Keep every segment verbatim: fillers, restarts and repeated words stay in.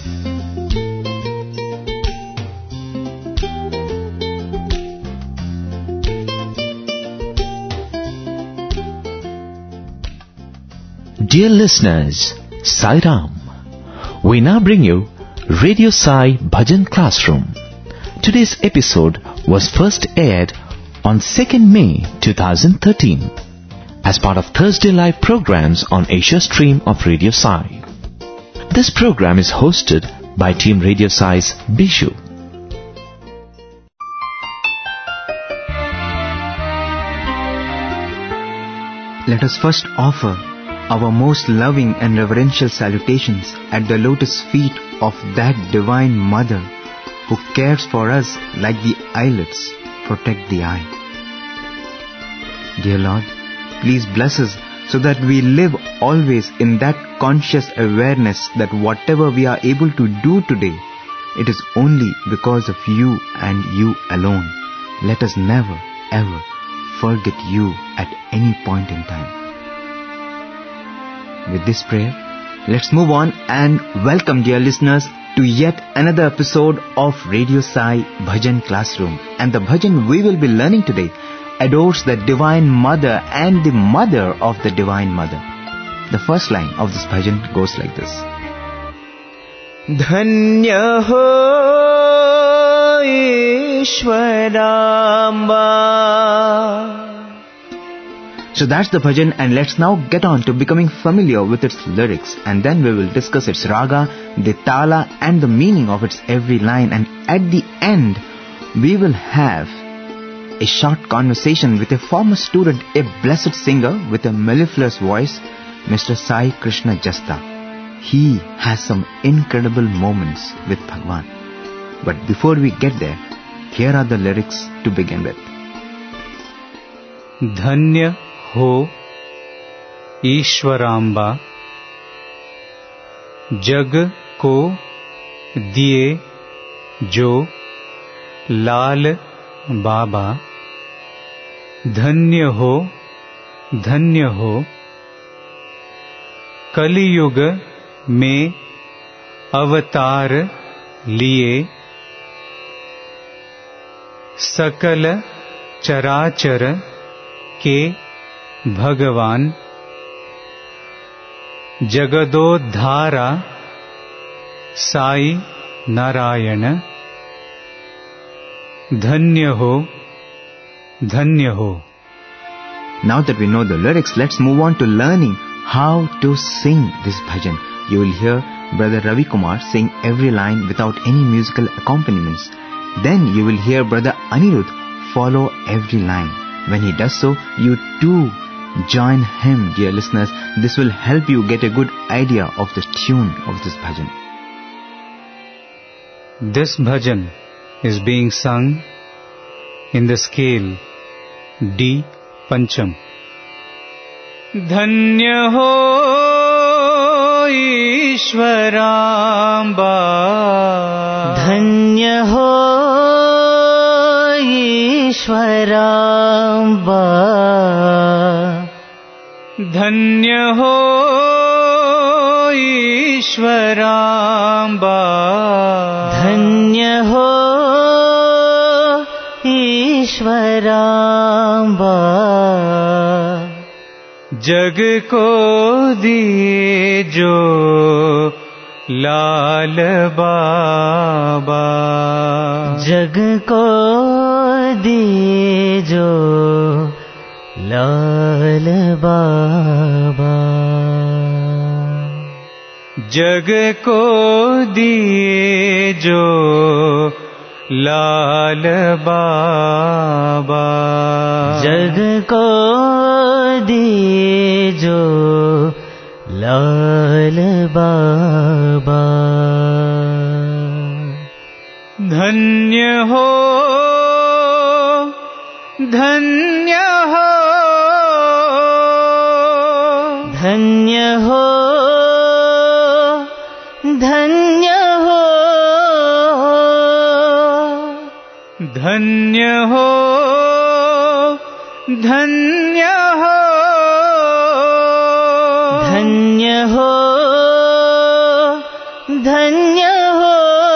Dear listeners, Sai Ram. We now bring you Radio Sai Bhajan Classroom. Today's episode was first aired on second May twenty thirteen as part of Thursday Live programs on Asia Stream of Radio Sai. This program is hosted by Team Radio Sai's Bishu. Let us first offer our most loving and reverential salutations at the lotus feet of that Divine Mother who cares for us like the eyelids protect the eye. Dear Lord, please bless us so that we live always in that conscious awareness that whatever we are able to do today, it is only because of you and you alone. Let us never, ever forget you at any point in time. With this prayer, let's move on and welcome, dear listeners, to yet another episode of Radio Sai Bhajan Classroom. And the bhajan we will be learning today adores the Divine Mother and the Mother of the Divine Mother. The first line of this bhajan goes like this. Dhanya ho Ishwaramba. So that's the bhajan, and let's now get on to becoming familiar with its lyrics, and then we will discuss its raga, the tala and the meaning of its every line, and at the end we will have a short conversation with a former student, a blessed singer with a mellifluous voice, Mister Sai Krishna Jasta. He has some incredible moments with Bhagwan. But before we get there, here are the lyrics to begin with. Dhanya हो ईश्वरांबा, जग को दिए जो लाल बाबा, धन्य हो धन्य हो, कलियुग में अवतार लिए, सकल चराचर के भगवान, जगदोद्धारा साई नारायण, धन्य हो धन्य हो. Now that we know the lyrics, let's move on to learning how to sing this bhajan. You will hear Brother Ravi Kumar sing every line without any musical accompaniments. Then you will hear Brother Anirudh follow every line. When he does so, you too join him, dear listeners. This will help you get a good idea of the tune of this bhajan. This bhajan is being sung in the scale D Pancham. Dhanya ho Ishwaramba, Dhanya ho Ishwaramba, धन्य हो ईश्वरांबा, धन्य हो ईश्वरांबा, जग को दिए जो लाल बाबा, जग को दिए जो लाल बाबा, जग को दिए जो लाल बाबा, जग को दिए जो लाल बाबा, धन्य हो धन्य हो, धन्य हो धन्य हो, धन्य हो धन्य हो, धन्य हो धन्य हो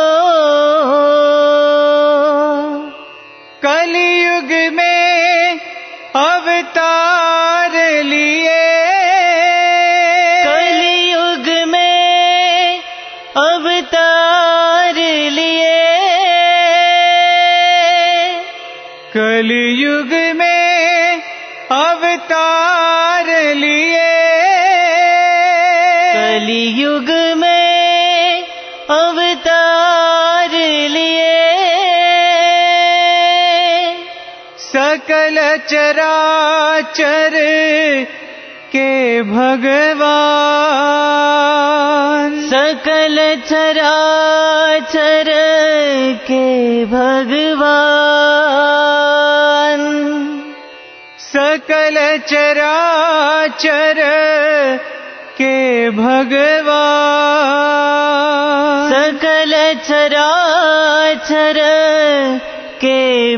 कलयुग में अवतार लिए कलयुग में अवतार लिए कलयुग में अवतार लिए कलयुग में अवतार लिए सकल चराचर के भगवान सकल चराचर के भगवान सकल चराचर के भगवान सकल चराचर के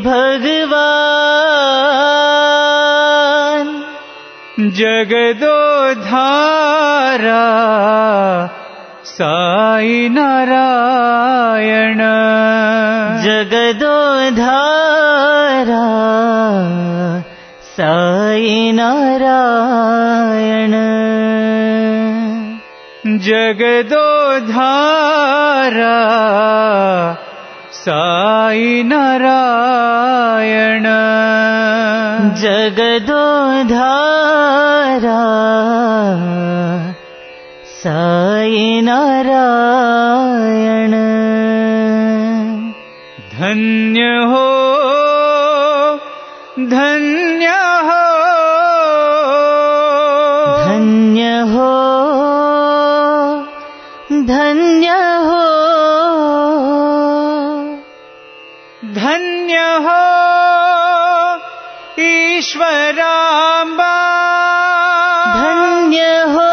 भगवान जगदोधारा साई नारायण जगदोधारा साई नारायण जगदोधारा साई नारायण जगदोधारा साई नारायण धन्य हो धन्य हो धन्य हो धन्य हो धन्य हो ईश्वराम्बा धन्य हो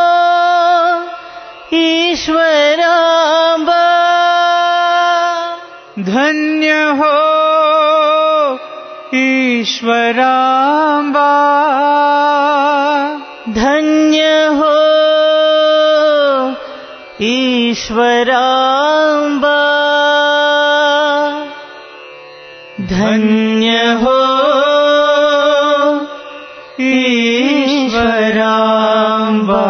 ईश्वराम्बा धन्य हो ईश्वराम्बा धन्य हो ईश्वराम्बा धन्य हो ईश्वराम्बा.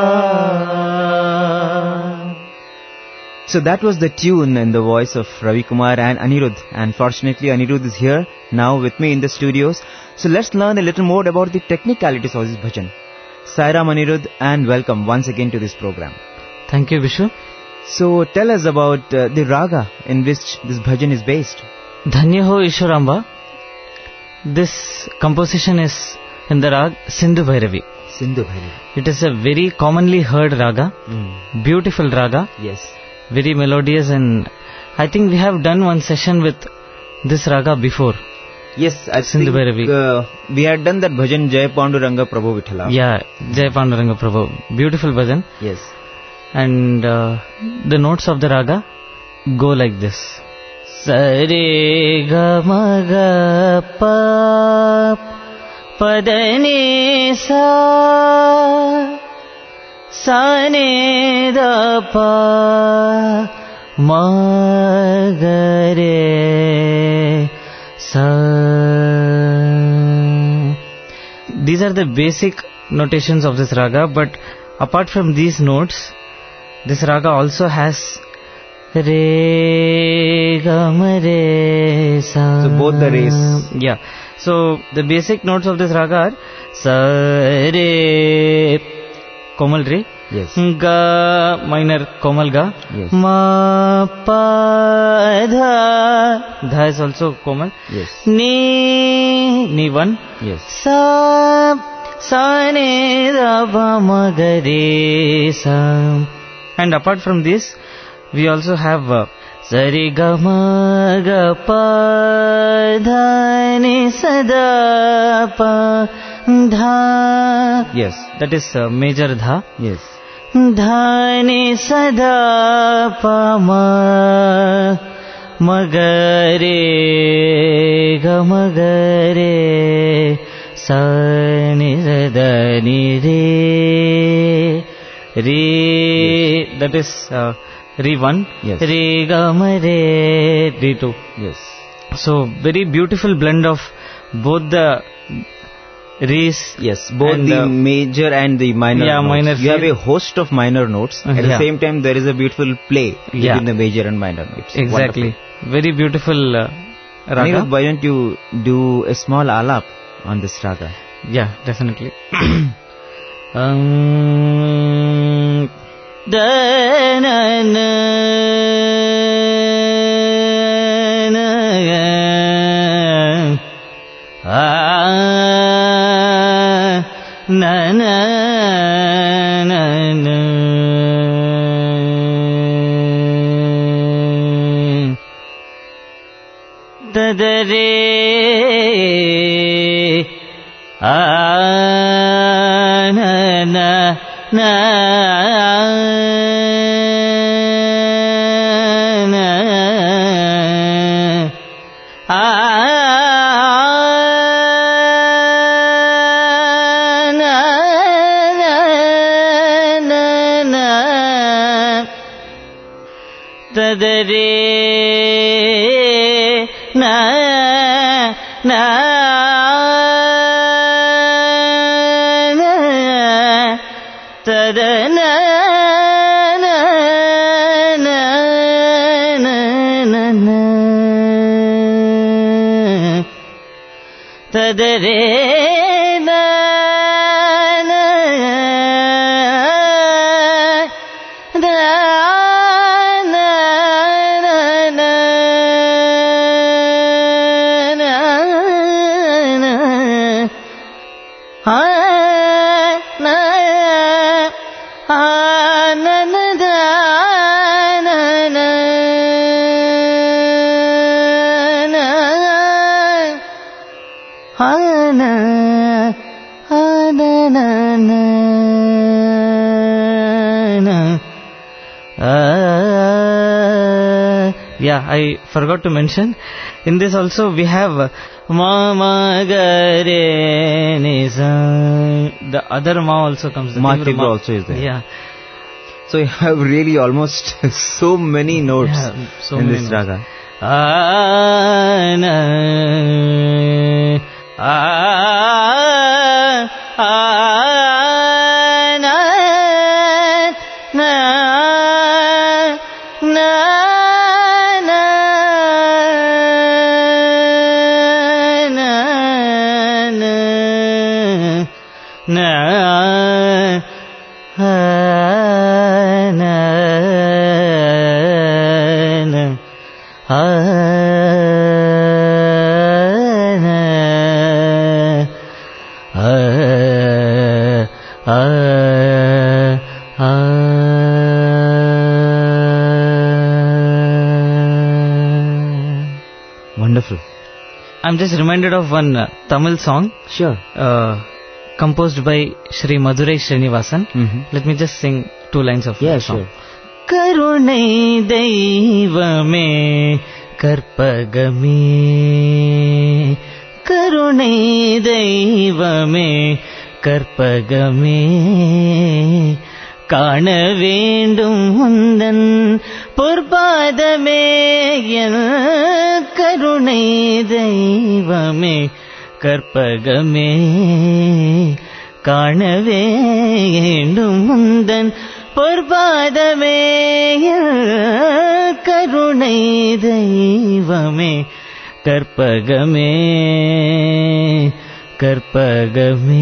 So that was the tune in the voice of Ravi Kumar and Anirudh. And fortunately Anirudh is here now with me in the studios. So let's learn a little more about the technicalities of this bhajan. Sai Ram, Anirudh, and welcome once again to this program. Thank you, Vishu. So tell us about uh, the raga in which this bhajan is based. Dhanya Ho Ishwaramba. This composition is in the rag Sindhu Bhairavi. Sindhu Bhairavi. It is a very commonly heard raga, Mm. beautiful raga, Yes. very melodious, and I think we have done one session with this raga before. Yes, I Sindhu think Bhairavi. uh, we had done that bhajan Jai Panduranga Prabhu Vithala. Yeah, Jai Panduranga Prabhu. Beautiful bhajan. Yes. And uh, the notes of the raga go like this. Sare ga ma ga pa pa da ni sa sa ni da pa ma ga re sa. These are the basic notations of this raga, but apart from these notes, this raga also has Re ga ma re sa. So both the rays. Yeah. So the basic notes of this raga are sa re komal re, Yes. ga minor komal ga, Yes. ma pa dha, dha is also komal, Yes. ni ni one, Yes. sa sa ne da ba ma ga re sa. And apart from this, we also have uh, Sari ga ma ga pa dha ni sa da pa dha. Yes. That is uh, major dha. Yes. Dha ni sa da pa ma ma ga re ga ma ga re sa ni sa da ni re re. That is uh, Re one, Yes. Re Ga Ma Re, Re two. Yes. So very beautiful blend of both the Re's. Yes, both and, the uh, major and the minor yeah, notes. minor You have feel. a host of minor notes. At the Yeah. same time, there is a beautiful play Yeah. between the major and minor notes. Exactly. Very beautiful uh, Wonderful. raga. Anirudh, why don't you do a small alap on this raga? Yeah, definitely. um, da na na na ah na na na na da da re ah na na na na ah na na na na da da re na na na da da na na na na na na da da re na na da na na na na na ah na ah na na da na na na ah na ah na na na na ah yeah, I forgot to mention in this also we have ma ma ga re ni sa. The other ma also comes. The Ma Tivra Tivra also is there. Yeah. So you have really almost so many notes Yeah, so in many this notes. raga. Ah, na, ah, ah, na, na, na, na, na, na, na, ah, na, na. Ah, na, ah, ah, ah. Wonderful. I'm just reminded of one uh, Tamil song Sure. uh, composed by Shri Madurai Srinivasan. Mm-hmm. Let me just sing two lines of Yeah, that song. sure. கருணை தெய்வமே கற்பகமே கருணை தெய்வமே கற்பகமே காண வேண்டும் உந்தன் பொற்பாதமே என் கருணை தெய்வமே கற்பகமே காண வேண்டும் உந்தன் பொற்பாதமே கருணை தெய்வமே கற்பகமே கற்பகமே.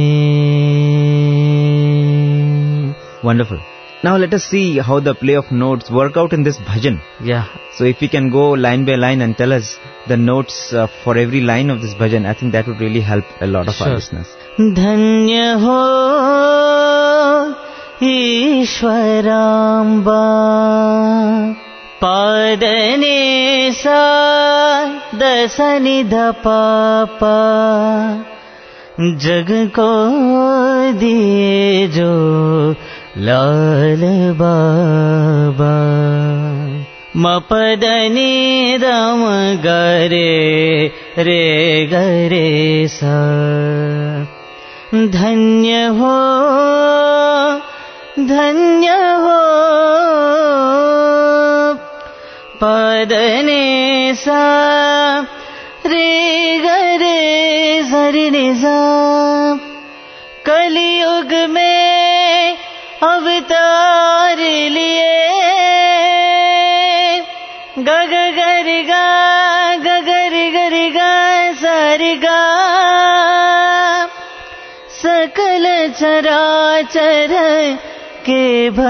Wonderful. Now let us see how the play of notes work out in this bhajan. Yeah. So if we can go line by line and tell us the notes uh, for every line of this bhajan, I think that would really help a lot of Sure. our listeners. धन्य हो ईश्वराम्बा पादने सा दसनि ध पापा जग को दिए जो लाल बाबा मपदनी दम गरे रे गरे सा धन्य हो धन्य हो padane sa re ga re sari ni sa कलयुग में अवतार लिए ग ग गरि गा ग गरि गरि गा सारि गा सकल चराचर के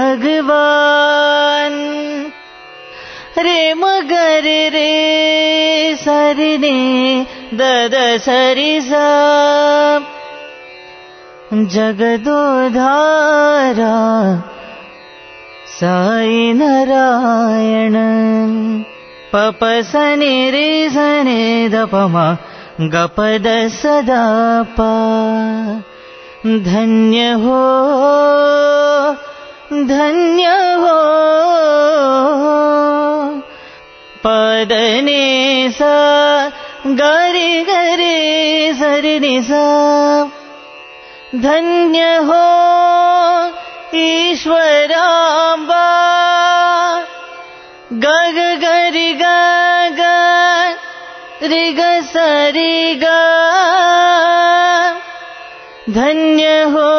भगवान रे मगर रे सरि ने द द सरि सा जगदोधारा साई नारायण पप सनि रे सनि द प म ग प द सदा पा धन्य हो धन्य हो पदने सा गरि गरि सरि नि सा धन्य हो ईश्वरांबा ग ग गरि ग ग रि ग सरि ग धन्य हो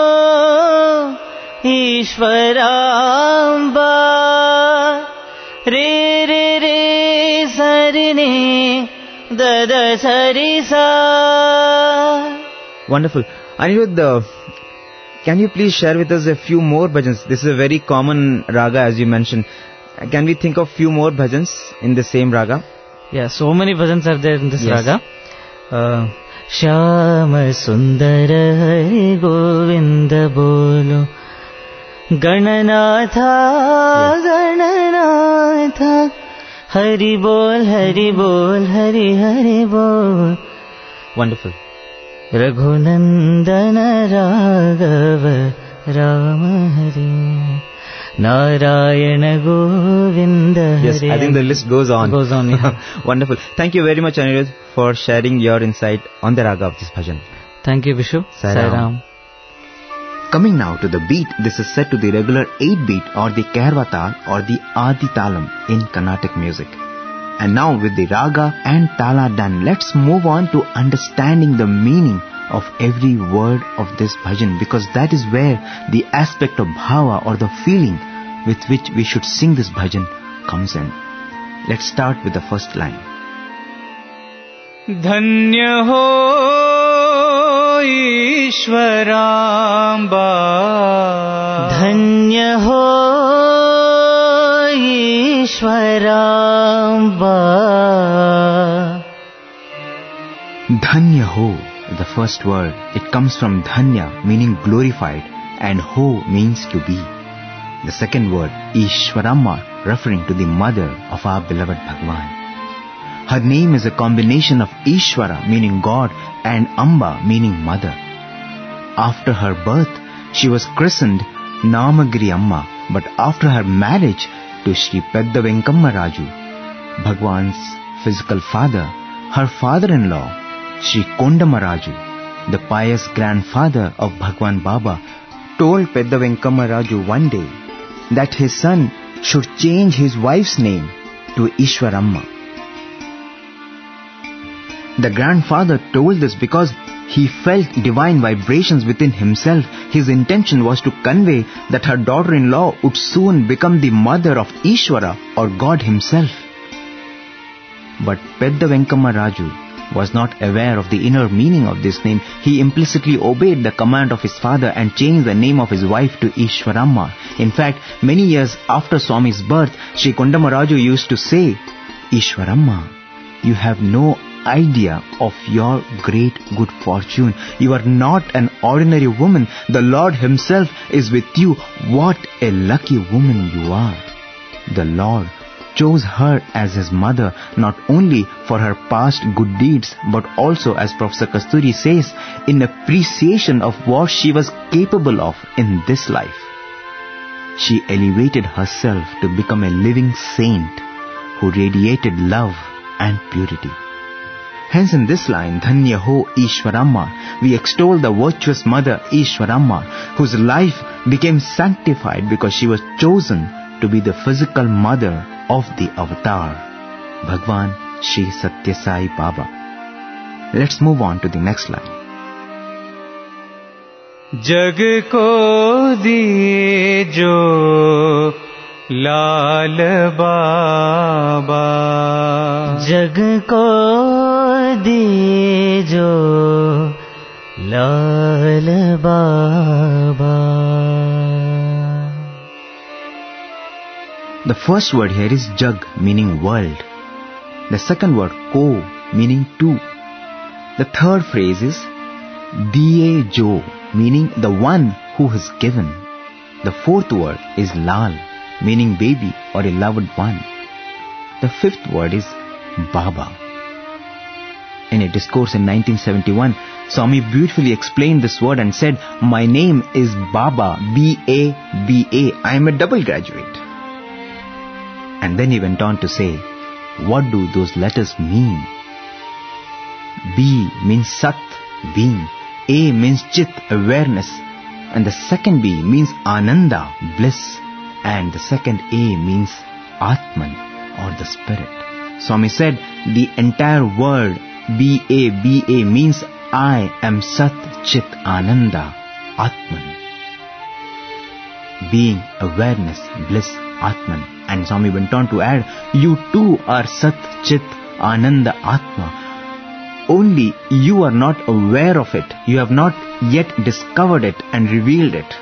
ईश्वरांबा रे रे रे सरि नि द द सरि सा. Wonderful. Anirudh, uh, can you please share with us a few more bhajans? This is a very common raga, as you mentioned. Can we think of few more bhajans in the same raga? Yeah, so many bhajans are there in this Yes. raga. Uh, Shyam Sundar Hari Govinda Bolo Gananatha Yes. Gananatha Hari Bol Hari Bol Hari Hari Bol. Wonderful. Raghunandan Raghav Ram Hari Narayan Govind Yes, I think the list goes on. Goes on, yeah. Wonderful. Thank you very much, Anirudh, for sharing your insight on the raga of this bhajan. Thank you, Vishu. Sai Sai Ram. Ram. Coming now to the beat, this is set to the regular eight beat or the Kairva Tal or the Adi Talam in Carnatic music. And now with the raga and tala done, let's move on to understanding the meaning of every word of this bhajan, because that is where the aspect of bhava or the feeling with which we should sing this bhajan comes in. Let's start with the first line. धन्य हो ईश्वरांबा धन्य हो ईश्वरांबा. Dhanya ho, the first word, it comes from dhanya, meaning glorified, and ho means to be. The second word, Ishwaramma, referring to the mother of our beloved Bhagwan. Her name is a combination of Ishwara, meaning God, and Amba, meaning mother. After her birth, she was christened Namagiri Amma, but after her marriage to Sri Pedda Venkamma Raju, Bhagwan's physical father, her father-in-law, Sri Kondama Raju, the pious grandfather of Bhagwan Baba, told Pedda Venkamma Raju one day that his son should change his wife's name to Ishwaramma. The grandfather told this because he felt divine vibrations within himself. His intention was to convey that her daughter-in-law would soon become the mother of Ishwara or God himself. But Pedda Venkamma Raju was not aware of the inner meaning of this name. He implicitly obeyed the command of his father and changed the name of his wife to Ishwaramma. In fact, many years after Swami's birth, Sri Kondama Raju used to say, Ishwaramma, you have no idea of your great good fortune. You are not an ordinary woman. The Lord himself is with you. What a lucky woman you are. The Lord chose her as his mother not only for her past good deeds, but also, as Professor Kasturi says, in appreciation of what she was capable of in this life. She elevated herself to become a living saint who radiated love and purity. Hence in this line, Dhanya ho Ishwaramma, we extol the virtuous mother Ishwaramma, whose life became sanctified because she was chosen to be the physical mother of the avatar, Bhagwan Shri Satya Sai Baba. Let's move on to the next line. जग को दिए जो लाल बाबा, जग को दिए जो लाल बाबा. The first word here is Jug, meaning world. The second word Ko, meaning two. The third phrase is Diye Jo, meaning the one who has given. The fourth word is Lal, meaning baby or a loved one. The fifth word is Baba. In a discourse in nineteen seventy-one, Swami beautifully explained this word and said, "My name is Baba, B A B A. I am a double graduate." And then he went on to say, what do those letters mean? B means Sat, being. A means Chit, awareness. And the second B means Ananda, bliss. And the second A means Atman, or the spirit. Swami said, the entire word B A B A means I am Sat, Chit, Ananda, Atman. Being, awareness, bliss, Atman. And Swami went on to add, you too are Sat, Chit, Ananda, Atma. Only you are not aware of it. You have not yet discovered it and revealed it.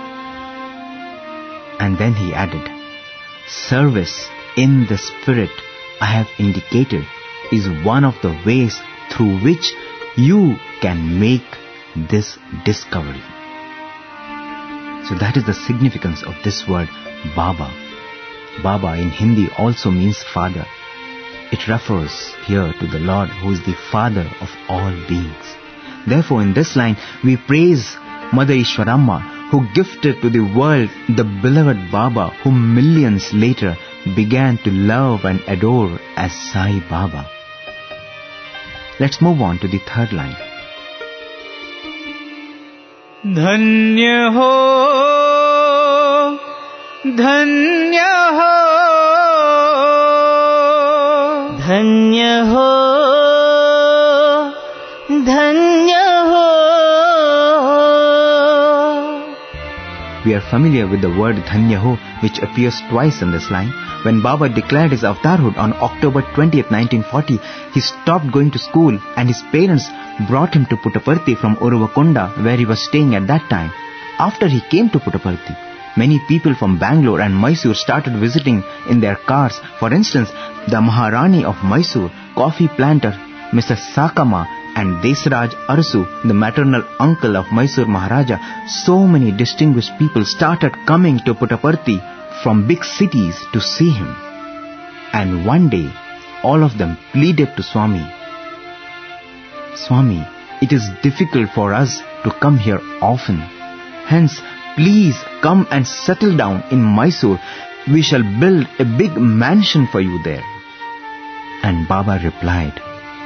And then he added, service in the spirit I have indicated is one of the ways through which you can make this discovery. So that is the significance of this word Baba. Baba in Hindi also means father. It refers here to the Lord who is the father of all beings. Therefore in this line we praise Mother Ishwaramma who gifted to the world the beloved Baba whom millions later began to love and adore as Sai Baba. Let's move on to the third line. धन्य हो धन्य हो धन्य हो धन्य हो. We are familiar with the word Dhanya Ho, which appears twice in this line. When Baba declared his avatarhood on October twentieth, nineteen forty, he stopped going to school and his parents brought him to Puttaparthi from Uruvakonda, where he was staying at that time. After he came to Puttaparthi, many people from Bangalore and Mysore started visiting in their cars. For instance, the Maharani of Mysore, coffee planter Mister Sakama, and Desraj Arsu, the maternal uncle of Mysore Maharaja, so many distinguished people started coming to Puttaparthi from big cities to see him. And one day, all of them pleaded to Swami, Swami, it is difficult for us to come here often. Hence, please come and settle down in Mysore. We shall build a big mansion for you there. And Baba replied,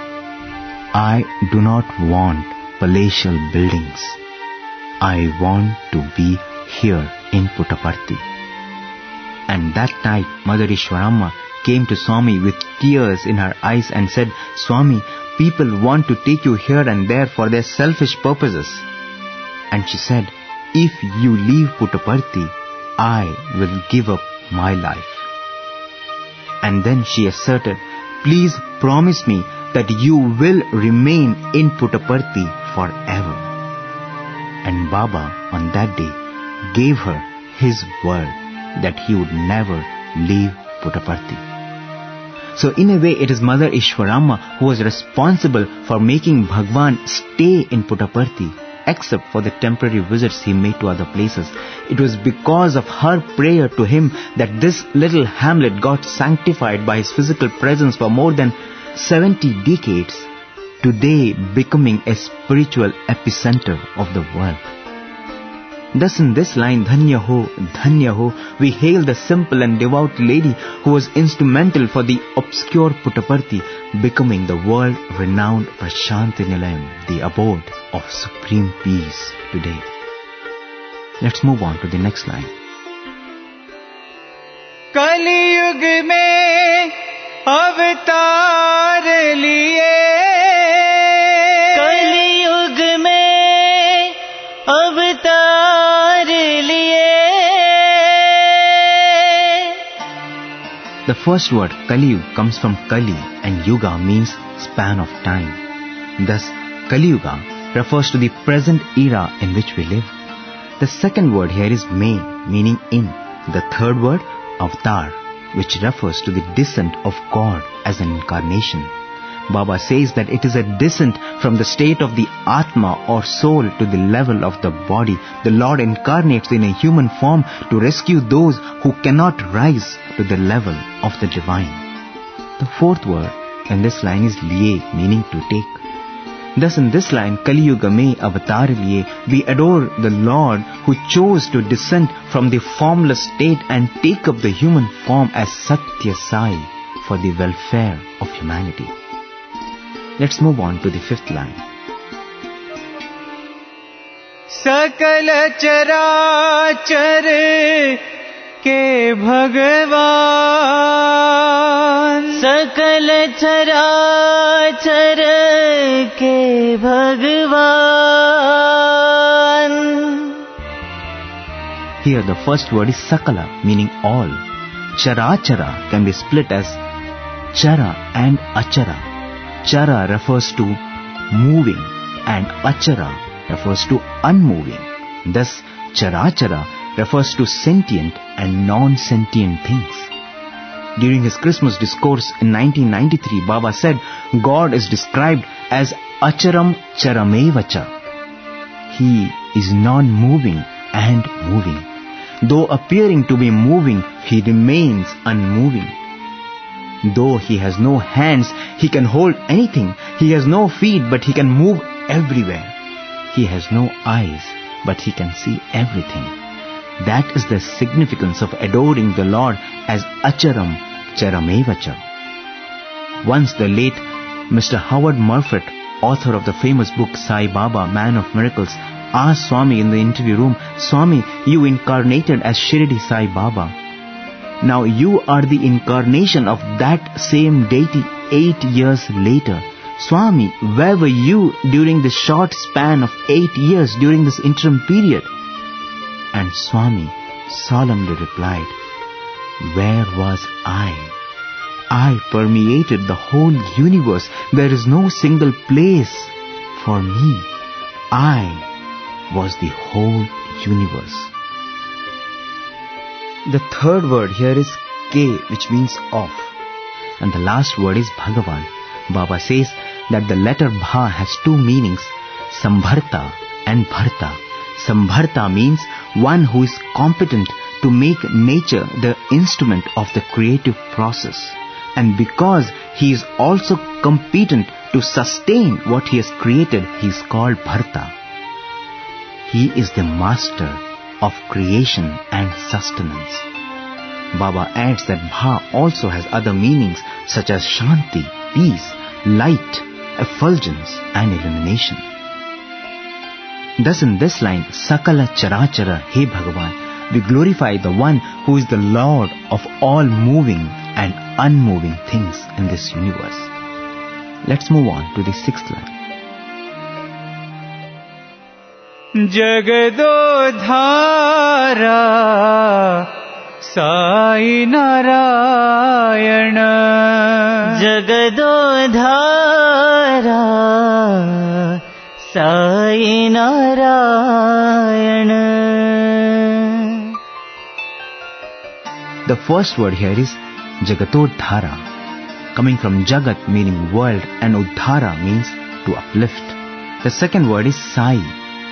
I do not want palatial buildings. I want to be here in Puttaparthi. And that night, Mother Ishwaramma came to Swami with tears in her eyes and said, Swami, people want to take you here and there for their selfish purposes. And she said, if you leave Puttaparthi, I will give up my life. And then she asserted, please promise me that you will remain in Puttaparthi forever. And Baba on that day gave her his word that he would never leave Puttaparthi. So in a way it is Mother Ishwaramma who was responsible for making Bhagwan stay in Puttaparthi, except for the temporary visits he made to other places. It was because of her prayer to him that this little hamlet got sanctified by his physical presence for more than seventy decades, today becoming a spiritual epicenter of the world. Thus in this line, Dhanya Ho, Dhanya Ho, we hail the simple and devout lady who was instrumental for the obscure Puttaparthi becoming the world-renowned Prashanti Nilayam, the abode of supreme peace today. Let's move on to the next line. कलयुग में अवतार लिए, कलयुग में अवतार लिए. The first word Kali comes from Kali and Yuga means span of time. Thus, Kali Yuga refers to the present era in which we live. The second word here is May, meaning in. The third word, Avatar, which refers to the descent of God as an incarnation. Baba says that it is a descent from the state of the Atma or soul to the level of the body. The Lord incarnates in a human form to rescue those who cannot rise to the level of the divine. The fourth word in this line is Liye, meaning to take. Thus in this line, Kali Yuga Mein Avatar Liye, we adore the Lord who chose to descend from the formless state and take up the human form as Satya Sai for the welfare of humanity. Let's move on to the fifth line. सकल चराचर के भगवान, सकल चराचर के भगवान. Here the first word is Sakala, meaning all. Charachara can be split as Chara and Achara. Chara refers to moving and Achara refers to unmoving. Thus, Charachara refers to sentient and non-sentient things. During his Christmas discourse in nineteen ninety-three, Baba said, God is described as Acharam Charamevacha. He is non-moving and moving. Though appearing to be moving, he remains unmoving. Though he has no hands, he can hold anything. He has no feet, but he can move everywhere. He has no eyes, but he can see everything. That is the significance of adoring the Lord as Acharam Charamevacha. Once the late Mister Howard Murphet, author of the famous book Sai Baba, Man of Miracles, asked Swami in the interview room, Swami, you incarnated as Shirdi Sai Baba. Now you are the incarnation of that same deity eight years later. Swami, where were you during the short span of eight years during this interim period? And Swami solemnly replied, where was I? I permeated the whole universe. There is no single place for me. I was the whole universe. The third word here is Ke, which means of. And the last word is Bhagavan. Baba says that the letter Bha has two meanings, Sambharta and Bharta. Sambharta means one who is competent to make nature the instrument of the creative process. And because he is also competent to sustain what he has created, he is called Bharta. He is the master of creation and sustenance. Baba adds that Bha also has other meanings such as Shanti, peace, light, effulgence and illumination. Thus in this line, Sakala Charachara, He Bhagavan, we glorify the one who is the Lord of all moving and unmoving things in this universe. Let's move on to the sixth line. जगदोधारा Sai Narayan, जगदोधारा Sai Narayan. The first word here is Jagatodhara, coming from Jagat meaning world and Uddhara means to uplift. The second word is Sai.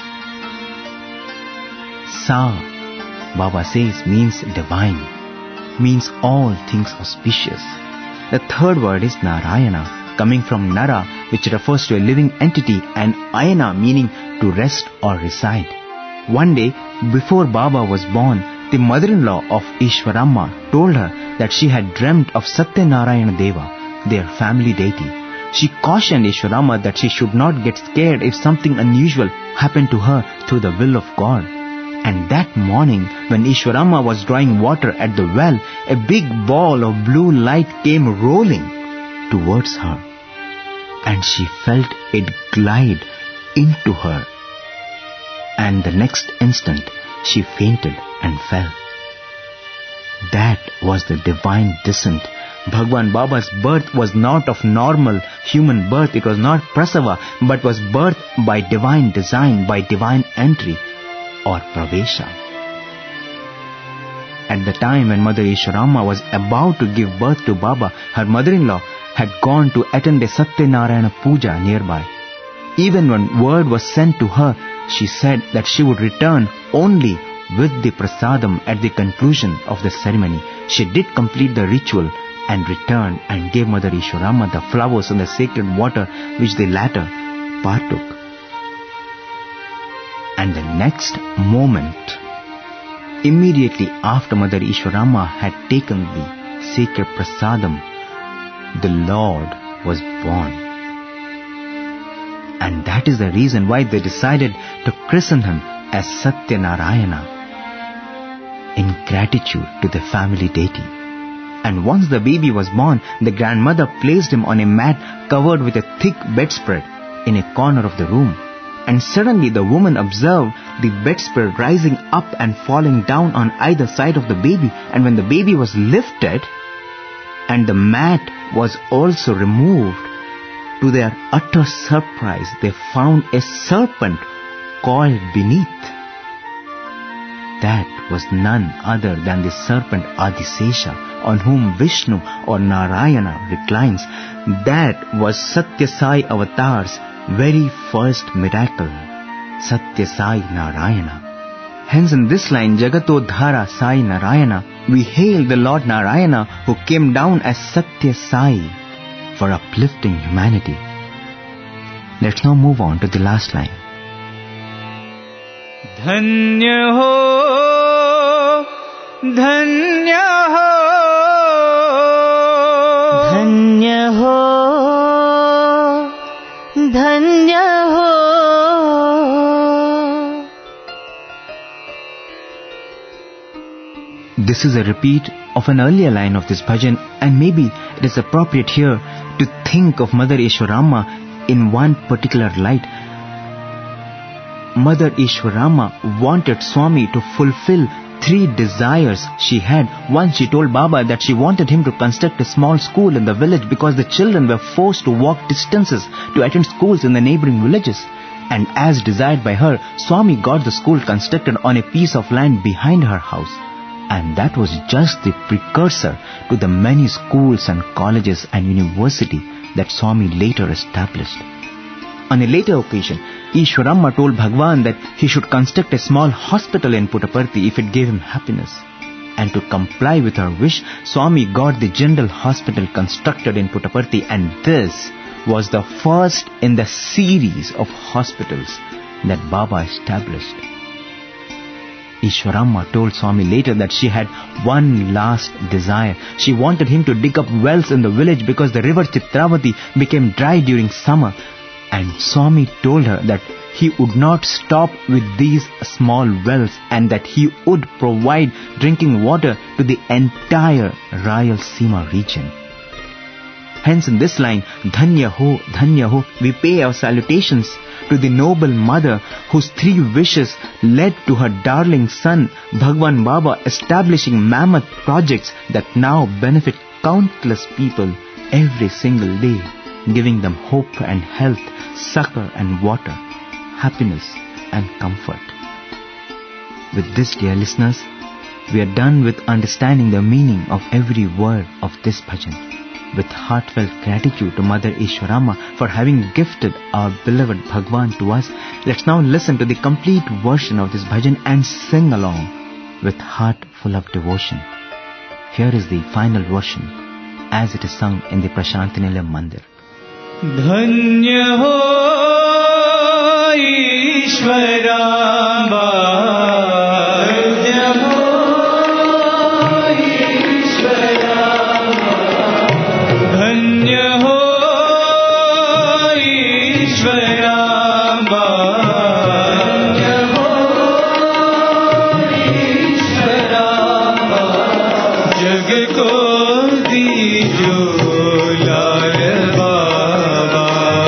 Sa, Baba says, means divine, means all things auspicious. The third word is Narayana, coming from Nara, which refers to a living entity, and Ayana meaning to rest or reside. One day, before Baba was born, the mother-in-law of Ishwaramma told her that she had dreamt of Satyanarayana Deva, their family deity. She cautioned Ishwaramma that she should not get scared if something unusual happened to her through the will of God. And that morning, when Ishwarama was drawing water at the well, a big ball of blue light came rolling towards her, and she felt it glide into her. And the next instant, she fainted and fell. That was the divine descent. Bhagwan Baba's birth was not of normal human birth. It was not prasava, but was birth by divine design, by divine entry or pravesha. At the time when Mother Ishwarama was about to give birth to Baba, her mother-in-law had gone to attend a Satyanarayana puja nearby. Even when word was sent to her, she said that she would return only with the prasadam at the conclusion of the ceremony. She did complete the ritual and returned and gave Mother Ishwarama the flowers and the sacred water which the latter partook. And the next moment, immediately after Mother Ishwarama had taken the sacred prasadam, the Lord was born. And that is the reason why they decided to christen him as Satyanarayana in gratitude to the family deity. And once the baby was born, the grandmother placed him on a mat covered with a thick bedspread in a corner of the room. And suddenly the woman observed the bedspread rising up and falling down on either side of the baby. And when the baby was lifted and the mat was also removed, to their utter surprise, they found a serpent coiled beneath. That was none other than the serpent Adisesha, on whom Vishnu or Narayana reclines. That was Satya Sai Avatar's very first miracle, Satya Sai Narayana. Hence in this line, Jagatodhara Sai Narayana, we hail the Lord Narayana who came down as Satya Sai for uplifting humanity. Let's now move on to the last line. Dhanya ho, dhanya ho, धन्य हो धन्य हो. This is a repeat of an earlier line of this bhajan, and maybe it is appropriate here to think of Mother Ishwarama in one particular light. Mother Ishwarama wanted Swami to fulfill three desires she had. One, she told Baba that she wanted him to construct a small school in the village because the children were forced to walk distances to attend schools in the neighboring villages. And as desired by her, Swami got the school constructed on a piece of land behind her house. And that was just the precursor to the many schools and colleges and university that Swami later established. On a later occasion, Ishwarama told Bhagwan that he should construct a small hospital in Puttaparthi if it gave him happiness. And to comply with her wish, Swami got the general hospital constructed in Puttaparthi, and this was the first in the series of hospitals that Baba established. Ishwarama told Swami later that she had one last desire. She wanted him to dig up wells in the village because the river Chitravati became dry during summer. And Swami told her that he would not stop with these small wells and that he would provide drinking water to the entire Rayalaseema region. Hence in this line, Dhanya ho, Dhanya ho, we pay our salutations to the noble mother whose three wishes led to her darling son, Bhagwan Baba, establishing mammoth projects that now benefit countless people every single day, giving them hope and health, succor and water, happiness and comfort. With this, dear listeners, we are done with understanding the meaning of every word of this bhajan. With heartfelt gratitude to Mother Ishwarama for having gifted our beloved Bhagwan to us, let's now listen to the complete version of this bhajan and sing along with heart full of devotion. Here is the final version as it is sung in the Prashantinilayam Mandir. Dhanya ho Ishwarama. दीजो लाल बाबा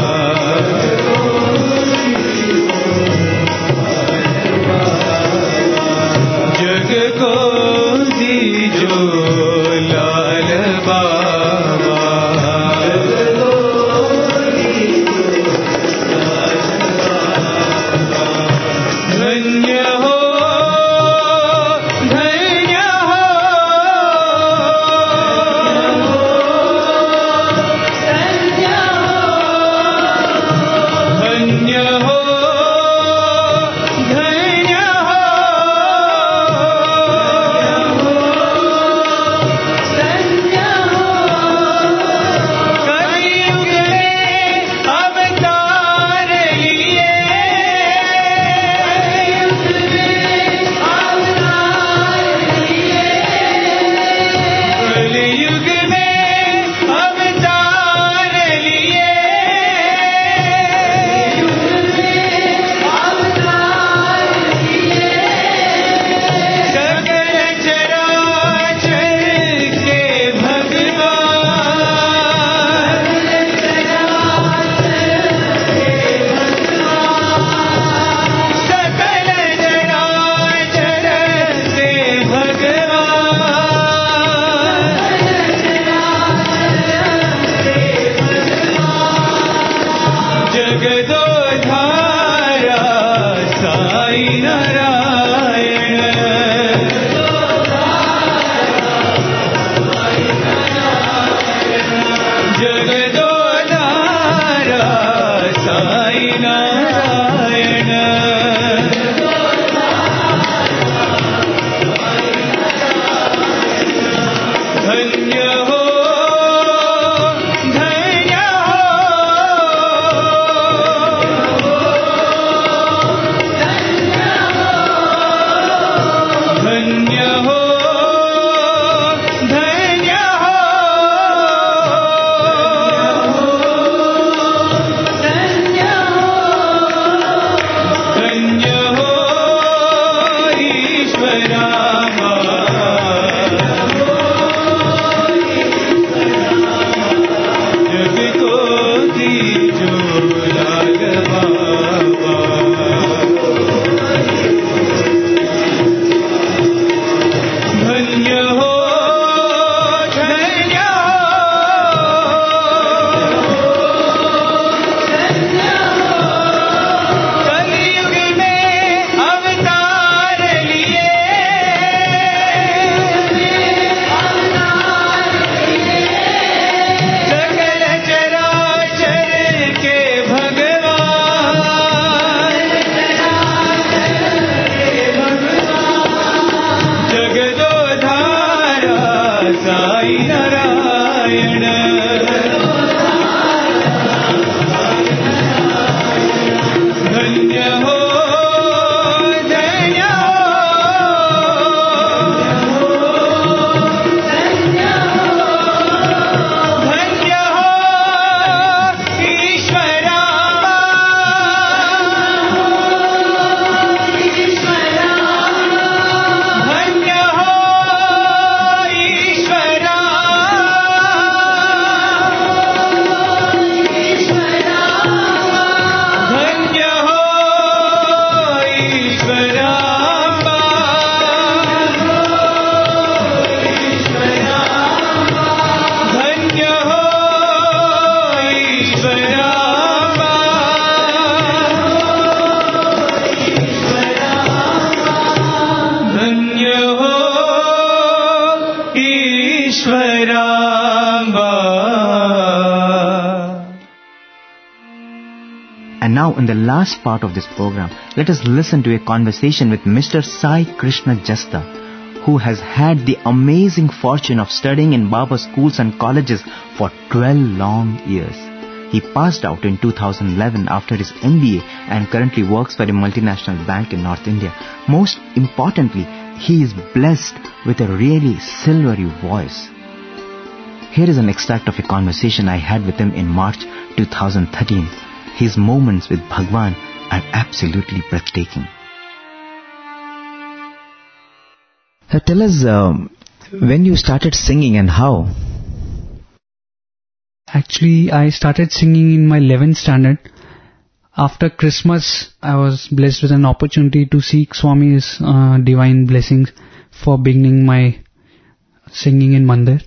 जग को दीजो लाल बाबा धन्य हो धन्य हो धन्य हो धन्य हो कलयुग में अवतार लिए कलयुग में अवतार लिए सकल चराचर के भगवान सकल चराचर के भगवान जगदोधारा साई नारायण जगदोधारा साई नारायण धन्य हो धन्य हो धन्य हो धन्य हो धन्य हो ईश्वरा जग को दीजो लाल बाबा धन्य हो धन्य हो कलयुग में अवतार लिए सकल चराचर के भगवान जगदोधारा साई नारायण धन्य हो धन्य हो धन्य हो ईश्वरा धन्य हो ईश्वरा धन्य हो ईश्वरा धन्य हो ईश्वरा धन्य हो ईश्वरा And now in the last part of this program, let us listen to a conversation with Mister Sai Krishna Jasta, who has had the amazing fortune of studying in Baba schools and colleges for twelve long years. He passed out in two thousand eleven after his M B A and currently works for a multinational bank in North India. Most importantly, he is blessed with a really silvery voice. Here is an extract of a conversation I had with him in March two thousand thirteen. His moments with Bhagwan are absolutely breathtaking. Uh, tell us um, when you started singing and how. Actually, I started singing in my eleventh standard. After Christmas, I was blessed with an opportunity to seek Swami's uh, divine blessings for beginning my singing in Mandir.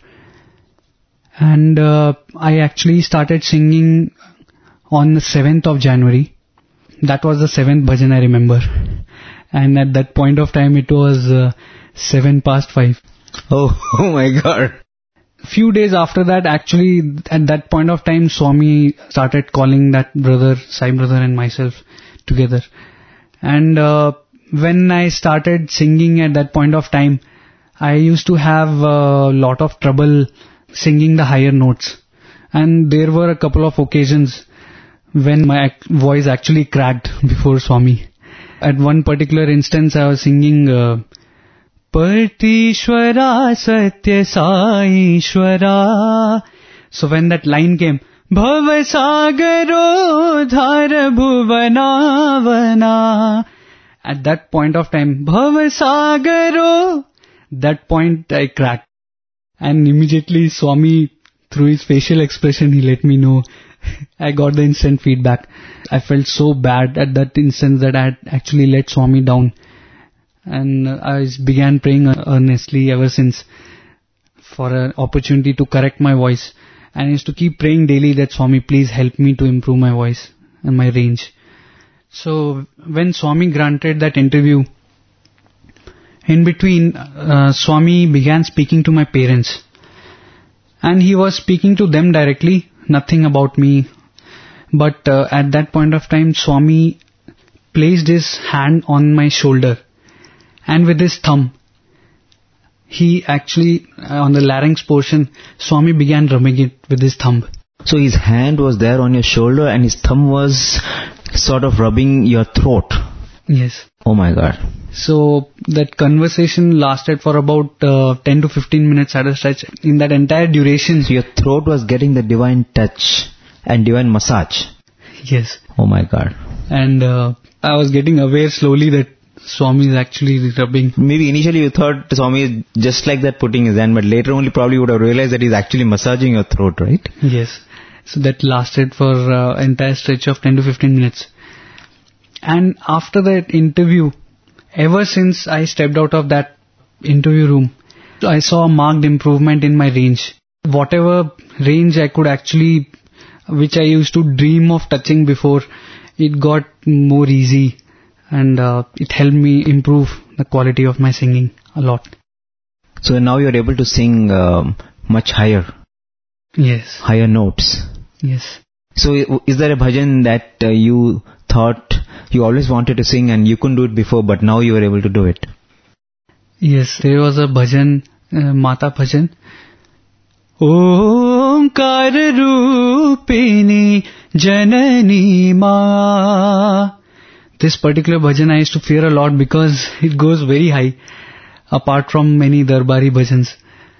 And uh, I actually started singing on the seventh of January. That was the seventh bhajan I remember. And at that point of time, it was uh, seven past five. Oh, oh my God. Few days after that, actually, at that point of time, Swami started calling that brother, Sai brother and myself together. And uh, when I started singing at that point of time, I used to have a lot of trouble singing the higher notes. And there were a couple of occasions when my ac- voice actually cracked before Swami. At one particular instance, I was singing... Uh, Partishwara Satya Saishwara. So when that line came, Bhavasagaro Dhara Bhuvanavana. At that point of time, Bhavasagaro, that point I cracked. And immediately Swami, through his facial expression, he let me know. I got the instant feedback. I felt so bad at that instant that I had actually let Swami down. And I began praying earnestly ever since for an opportunity to correct my voice. And I used to keep praying daily that Swami, please help me to improve my voice and my range. So when Swami granted that interview, in between, uh, Swami began speaking to my parents. And he was speaking to them directly, nothing about me. But uh, at that point of time, Swami placed his hand on my shoulder. And with his thumb, he actually, uh, on the larynx portion, Swami began rubbing it with his thumb. So his hand was there on your shoulder and his thumb was sort of rubbing your throat. Yes. Oh my God. So that conversation lasted for about uh, ten to fifteen minutes at a stretch. In that entire duration... So your throat was getting the divine touch and divine massage. Yes. Oh my God. And uh, I was getting aware slowly that Swami is actually rubbing. Maybe initially you thought Swami is just like that putting his hand, but later only probably would have realized that he's actually massaging your throat, right? Yes. So that lasted for uh, entire stretch of ten to fifteen minutes. And after that interview, ever since I stepped out of that interview room, I saw a marked improvement in my range. Whatever range I could actually, which I used to dream of touching before, it got more easy. And uh, it helped me improve the quality of my singing a lot. So now you're able to sing um, much higher. Yes. Higher notes. Yes. So is there a bhajan that uh, you thought you always wanted to sing and you couldn't do it before, but now you were able to do it? Yes, there was a bhajan, uh, Mata bhajan. Omkar Rupini Janani Ma. This particular bhajan I used to fear a lot because it goes very high, apart from many Darbari bhajans.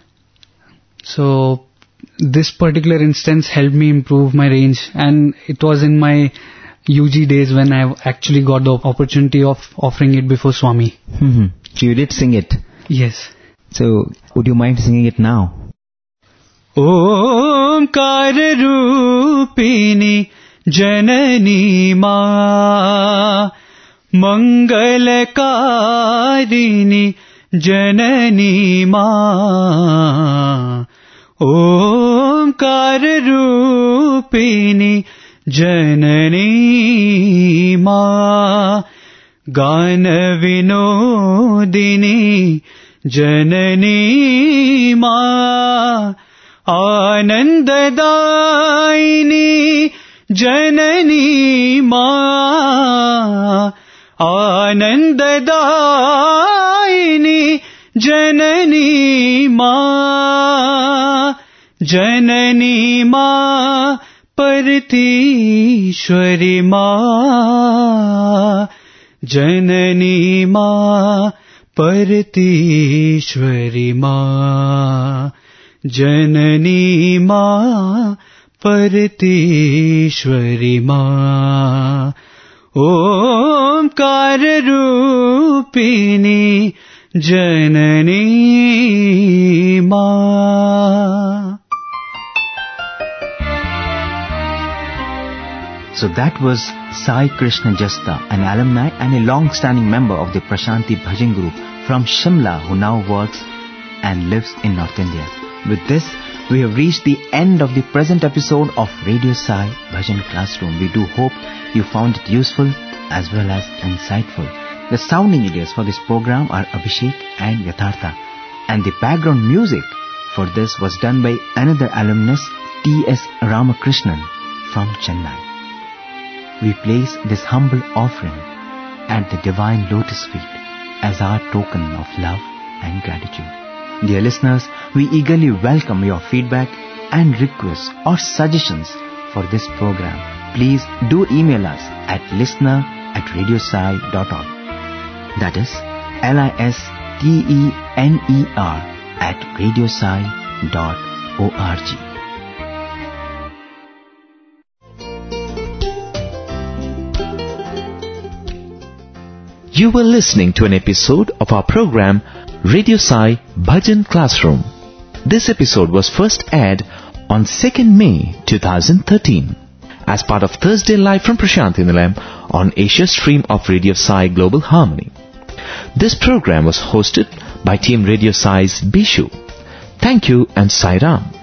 So this particular instance helped me improve my range, and it was in my U G days when I actually got the opportunity of offering it before Swami. Mm-hmm. So you did sing it? Yes. So would you mind singing it now? Omkar Rupini Janani Ma Mangalakarini Janani Ma Omkar Rupini Janani Ma Gana Vinodini Janani Ma Anandadaini Janani Ma Anandadaini Janani Ma Janani Ma Partishwari Ma Janani Ma Partishwari Ma Janani Ma Partishwari Ma Omkar Rupini Janani Ma. So that was Sai Krishna Jasta, an alumni and a long-standing member of the Prashanti Bhajan group from Shimla, who now works and lives in North India. With this, we have reached the end of the present episode of Radio Sai Bhajan Classroom. We do hope you found it useful as well as insightful. The sound engineers for this program are Abhishek and Yathartha, and the background music for this was done by another alumnus, T S Ramakrishnan from Chennai. We place this humble offering at the divine lotus feet as our token of love and gratitude. Dear listeners, we eagerly welcome your feedback and requests or suggestions for this program. Please do email us at listener at radiosai dot org. That is L I S T E N E R at radiosai dot org. You were listening to an episode of our program Radio Sai Bhajan Classroom. This episode was first aired on second May twenty thirteen as part of Thursday Live from Prashanti Nilayam on Asia stream of Radio Sai Global Harmony. This program was hosted by Team Radio Sai's Bishu. Thank you and Sai Ram.